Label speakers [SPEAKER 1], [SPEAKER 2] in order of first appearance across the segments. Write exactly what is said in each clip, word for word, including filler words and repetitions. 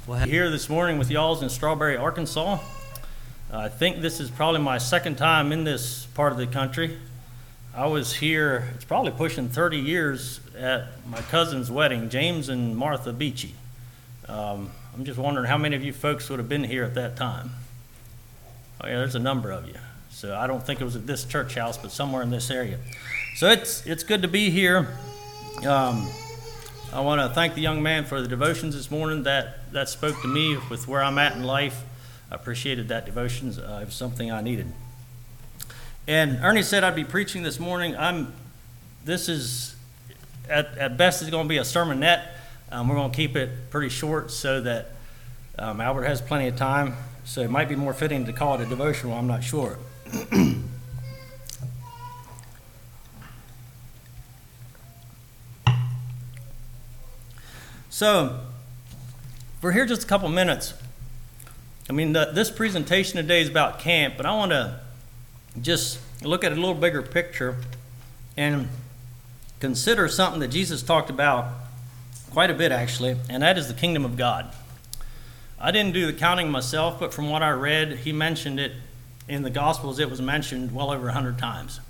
[SPEAKER 1] Well, here this morning with y'all in Strawberry, Arkansas. Uh, I think this is probably my second time in this part of the country. I was here, it's probably pushing thirty years at my cousin's wedding, James and Martha Beachy. Um, I'm just wondering how many of you folks would have been here at that time. Oh yeah, there's a number of you. So I don't think it was at this church house, but somewhere in this area. So it's it's good to be here. Um, I want to thank the young man for the devotions this morning. That that spoke to me with where I'm at in life. I appreciated that devotions. Uh, it was something I needed. And Ernie said I'd be preaching this morning. I'm. This is at at best it's going to be a sermonette. Um, we're going to keep it pretty short so that um, Albert has plenty of time. So it might be more fitting to call it a devotional. I'm not sure. So, we're here just a couple minutes. I mean, the, this presentation today is about camp, but I want to just look at a little bigger picture and consider something that Jesus talked about quite a bit, actually, and that is the kingdom of God. I didn't do the counting myself, but from what I read, he mentioned it in the Gospels. It was mentioned well over one hundred times.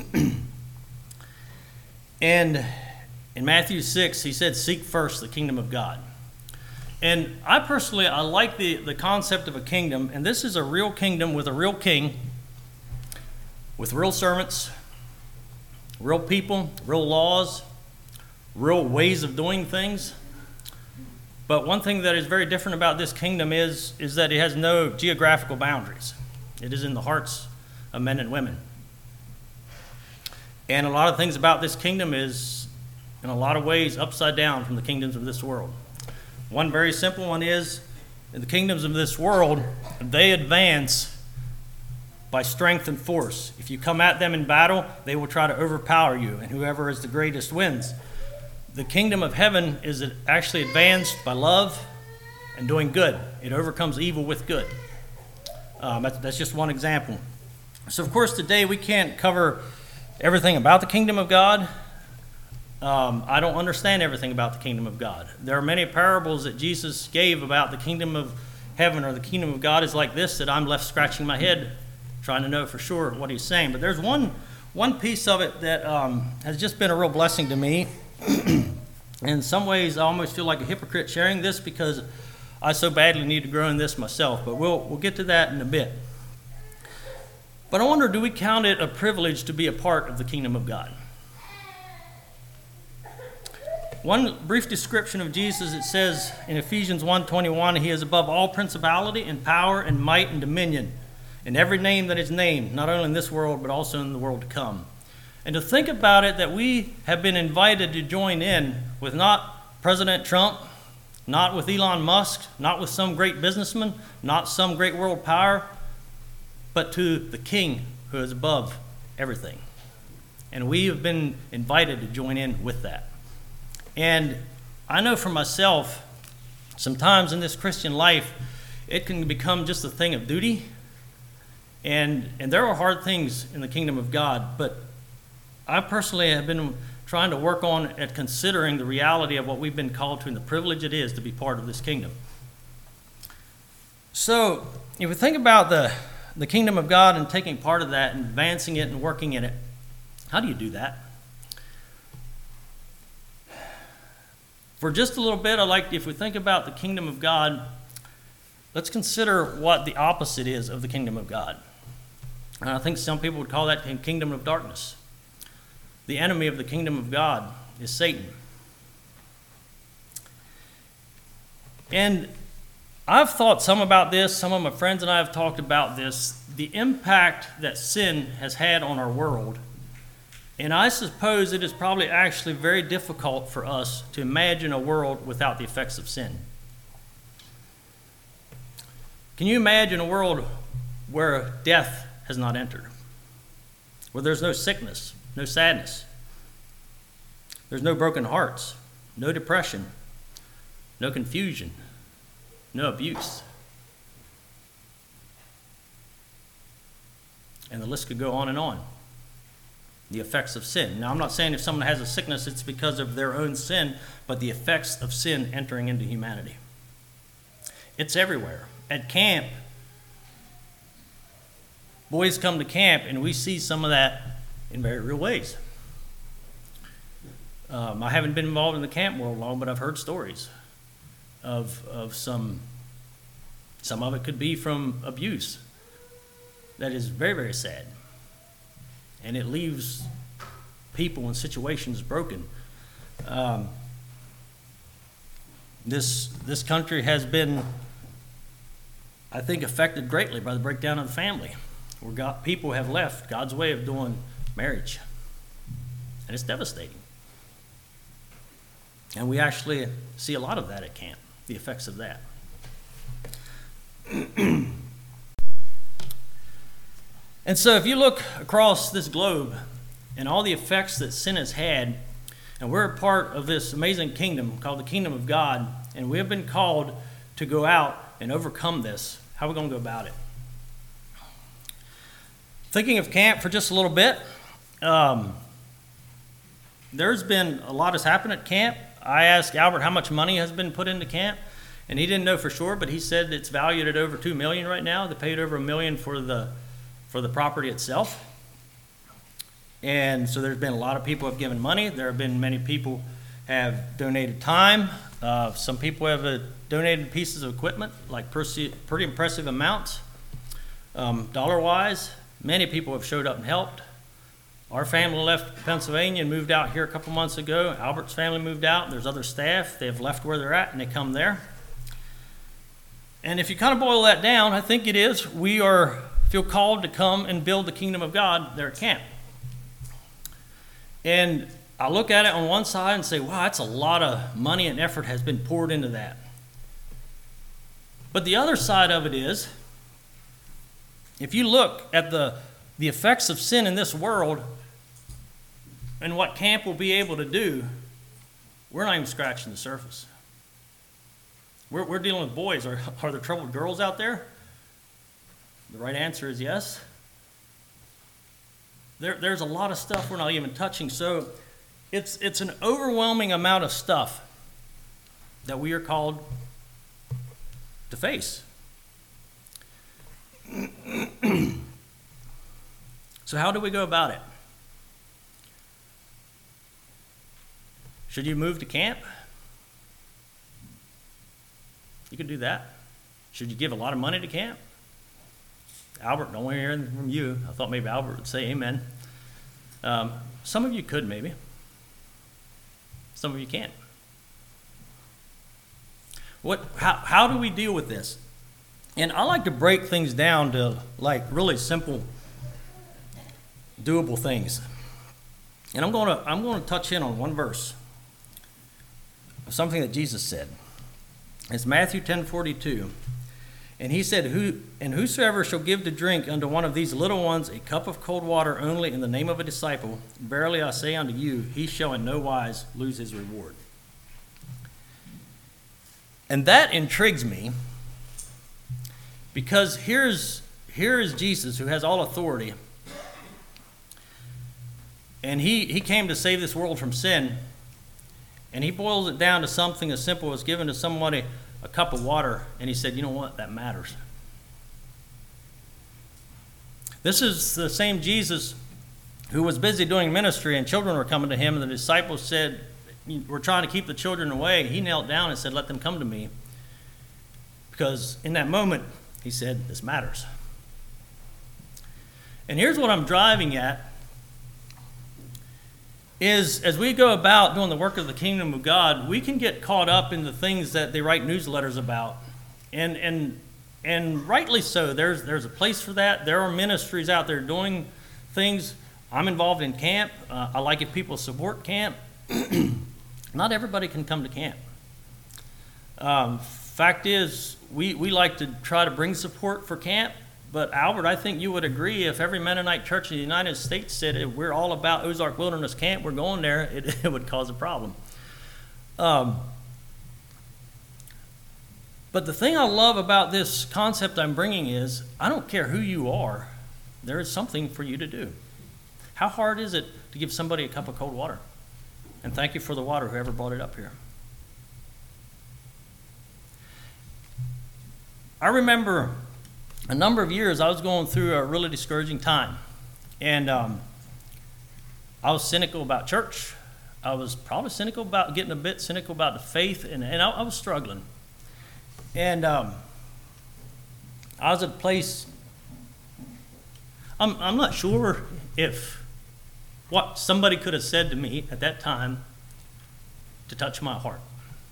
[SPEAKER 1] And in Matthew six, he said, seek first the kingdom of God. And I personally, I like the, the concept of a kingdom, and this is a real kingdom with a real king, with real servants, real people, real laws, real ways of doing things. But one thing that is very different about this kingdom is, is that it has no geographical boundaries. It is in the hearts of men and women. And a lot of things about this kingdom is, in a lot of ways, upside down from the kingdoms of this world. One very simple one is, in the kingdoms of this world, they advance by strength and force. If you come at them in battle, they will try to overpower you, and whoever is the greatest wins. The kingdom of heaven is actually advanced by love and doing good. It overcomes evil with good. Um, that's, that's just one example. So, of course, today we can't cover everything about the kingdom of God. Um, I don't understand everything about the kingdom of God. There are many parables that Jesus gave about the kingdom of heaven or the kingdom of God is like this that I'm left scratching my head trying to know for sure what he's saying. But there's one one piece of it that um, has just been a real blessing to me. In some ways, I almost feel like a hypocrite sharing this because I so badly need to grow in this myself. But we'll we'll get to that in a bit. But I wonder, do we count it a privilege to be a part of the kingdom of God? One brief description of Jesus, it says in Ephesians one twenty-one, he is above all principality and power and might and dominion, and every name that is named, not only in this world, but also in the world to come. And to think about it, that we have been invited to join in with not President Trump, not with Elon Musk, not with some great businessman, not some great world power, but to the King who is above everything. And we have been invited to join in with that. And I know for myself, sometimes in this Christian life, it can become just a thing of duty. And and there are hard things in the kingdom of God, but I personally have been trying to work on at considering the reality of what we've been called to and the privilege it is to be part of this kingdom. So if we think about the, the kingdom of God and taking part of that and advancing it and working in it, how do you do that? For just a little bit, I'd like, if we think about the kingdom of God, let's consider what the opposite is of the kingdom of God. And I think some people would call that the kingdom of darkness. The enemy of the kingdom of God is Satan. And I've thought some about this. Some of my friends and I have talked about this, the impact that sin has had on our world. And I suppose it is probably actually very difficult for us to imagine a world without the effects of sin. Can you imagine a world where death has not entered? Where there's no sickness, no sadness, there's no broken hearts, no depression, no confusion, no abuse. And the list could go on and on. The effects of sin. Now, I'm not saying if someone has a sickness, it's because of their own sin, but the effects of sin entering into humanity. It's everywhere. At camp, boys come to camp, and we see some of that in very real ways. Um, I haven't been involved in the camp world long, but I've heard stories of of some, some of it could be from abuse. That is very, very sad. And it leaves people in situations broken. Um, this this country has been, I think, affected greatly by the breakdown of the family, where God, people have left God's way of doing marriage. And it's devastating. And we actually see a lot of that at camp, the effects of that. And so if you look across this globe and all the effects that sin has had, and we're a part of this amazing kingdom called the kingdom of God, and we have been called to go out and overcome this, how are we going to go about it? Thinking of camp for just a little bit, um, there's been a lot has happened at camp. I asked Albert how much money has been put into camp, and he didn't know for sure, but he said it's valued at over two million dollars right now. They paid over a million for the for the property itself. And so there's been a lot of people who have given money. There have been many people have donated time. Uh, some people have uh, donated pieces of equipment, like pretty, pretty impressive amounts. Um, dollar-wise, many people have showed up and helped. Our family left Pennsylvania and moved out here a couple months ago. Albert's family moved out. There's other staff. They've left where they're at, and they come there. And if you kind of boil that down, I think it is we are feel called to come and build the kingdom of God there at camp. And I look at it on one side and say, wow, that's a lot of money and effort has been poured into that. But the other side of it is, if you look at the, the effects of sin in this world and what camp will be able to do, we're not even scratching the surface. We're, we're dealing with boys. Are, are there troubled girls out there? The right answer is yes. There, there's a lot of stuff we're not even touching. So it's, it's an overwhelming amount of stuff that we are called to face. So how do we go about it? Should you move to camp? You could do that. Should you give a lot of money to camp? Albert, don't want to hear anything from you. I thought maybe Albert would say amen. Um, some of you could maybe. Some of you can't. What? How, how do we deal with this? And I like to break things down to like really simple, doable things. And I'm going to I'm going to touch in on one verse of something that Jesus said. It's Matthew ten forty-two. And he said, Who and whosoever shall give to drink unto one of these little ones a cup of cold water only in the name of a disciple, verily I say unto you, he shall in no wise lose his reward. And that intrigues me, because here's here is Jesus, who has all authority, and he, he came to save this world from sin, and he boils it down to something as simple as giving to somebody a cup of water, and he said, you know what, that matters. This is the same Jesus who was busy doing ministry, and children were coming to him, and the disciples said, we're trying to keep the children away. He knelt down and said, let them come to me. Because in that moment, he said, this matters. And here's what I'm driving at, is as we go about doing the work of the kingdom of God, we can get caught up in the things that they write newsletters about. And and and rightly so. There's there's a place for that. There are ministries out there doing things. I'm involved in camp. Uh, I like if people support camp. Not everybody can come to camp. Um, fact is, we, we like to try to bring support for camp. But Albert, I think you would agree, if every Mennonite church in the United States said if we're all about Ozark Wilderness Camp, we're going there, it, it would cause a problem. Um, but the thing I love about this concept I'm bringing is, I don't care who you are, there is something for you to do. How hard is it to give somebody a cup of cold water? And thank you for the water, whoever brought it up here. I remember a number of years I was going through a really discouraging time. And um, I was cynical about church. I was probably cynical about, getting a bit cynical about the faith, and, and I, I was struggling. And um, I was at a place, I'm, I'm not sure if what somebody could have said to me at that time to touch my heart.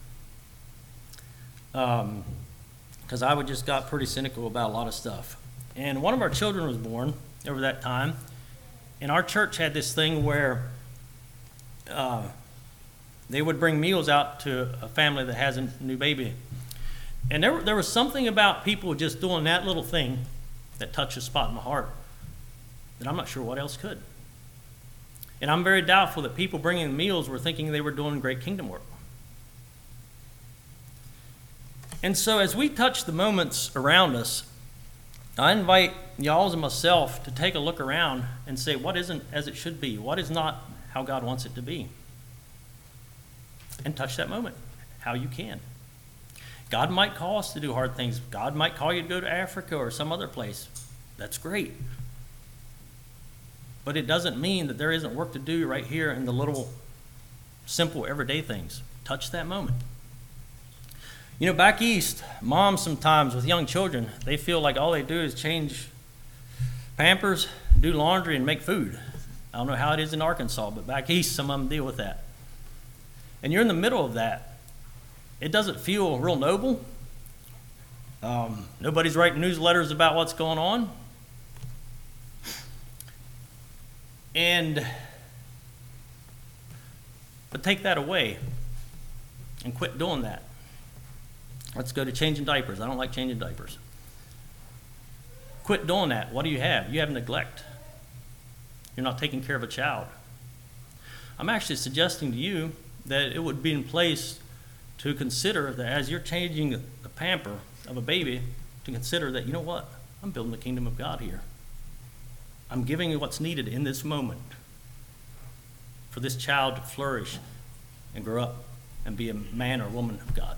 [SPEAKER 1] Um, because I would just got pretty cynical about a lot of stuff. And one of our children was born over that time, and our church had this thing where uh, they would bring meals out to a family that has a new baby. And there, there was something about people just doing that little thing that touched a spot in my heart that I'm not sure what else could. And I'm very doubtful that people bringing meals were thinking they were doing great kingdom work. And so as we touch the moments around us, I invite y'all and myself to take a look around and say, what isn't as it should be? What is not how God wants it to be? And touch that moment how you can. God might call us to do hard things. God might call you to go to Africa or some other place. That's great. But it doesn't mean that there isn't work to do right here in the little, simple, everyday things. Touch that moment. You know, back east, moms sometimes with young children, they feel like all they do is change Pampers, do laundry, and make food. I don't know how it is in Arkansas, but back east, some of them deal with that. And you're in the middle of that. It doesn't feel real noble. Um, nobody's writing newsletters about what's going on. And, but take that away and quit doing that. Let's go to changing diapers. I don't like changing diapers. Quit doing that. What do you have? You have neglect. You're not taking care of a child. I'm actually suggesting to you that it would be in place to consider that as you're changing the pamper of a baby, to consider that, you know what? I'm building the kingdom of God here. I'm giving you what's needed in this moment for this child to flourish and grow up and be a man or woman of God.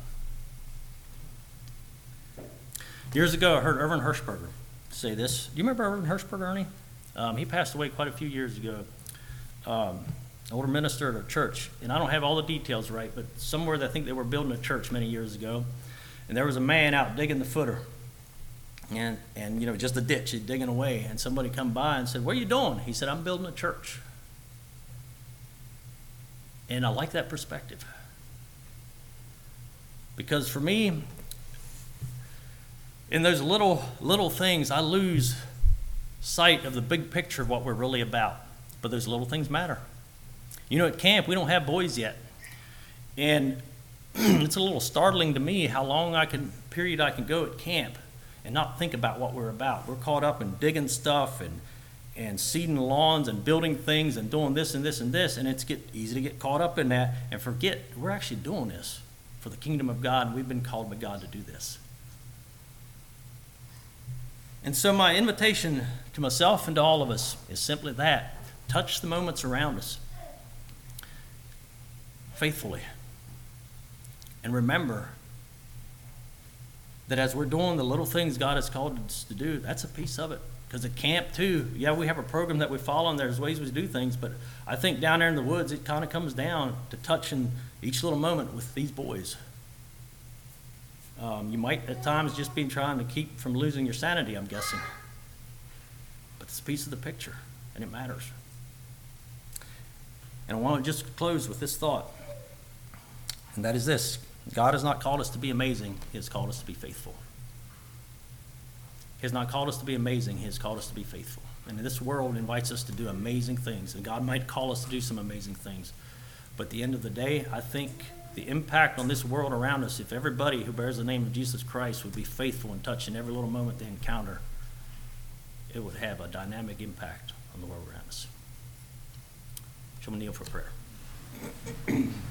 [SPEAKER 1] Years ago, I heard Irvin Hershberger say this. Do you remember Irvin Hershberger, Ernie? Um, he passed away quite a few years ago. Um, older minister at a church, and I don't have all the details right, but somewhere I think they were building a church many years ago, and there was a man out digging the footer, and and you know just a ditch, he's digging away, and somebody come by and said, "What are you doing?" He said, "I'm building a church." And I like that perspective, because for me, in those little little things, I lose sight of the big picture of what we're really about. But those little things matter. You know, at camp, we don't have boys yet. And it's a little startling to me how long I can period I can go at camp and not think about what we're about. We're caught up in digging stuff and and seeding lawns and building things and doing this and this and this, and it's get easy to get caught up in that and forget we're actually doing this for the kingdom of God, and we've been called by God to do this. And so my invitation to myself and to all of us is simply that. Touch the moments around us faithfully. And remember that as we're doing the little things God has called us to do, that's a piece of it. Because at camp too, yeah, we have a program that we follow and there's ways we do things, but I think down there in the woods, it kind of comes down to touching each little moment with these boys. Um, you might at times just be trying to keep from losing your sanity, I'm guessing. But it's a piece of the picture, and it matters. And I want to just close with this thought, and that is this. God has not called us to be amazing. He has called us to be faithful. He has not called us to be amazing. He has called us to be faithful. And this world invites us to do amazing things, and God might call us to do some amazing things. But at the end of the day, I think the impact on this world around us, if everybody who bears the name of Jesus Christ would be faithful and touch in every little moment they encounter, it would have a dynamic impact on the world around us. Shall we kneel for prayer?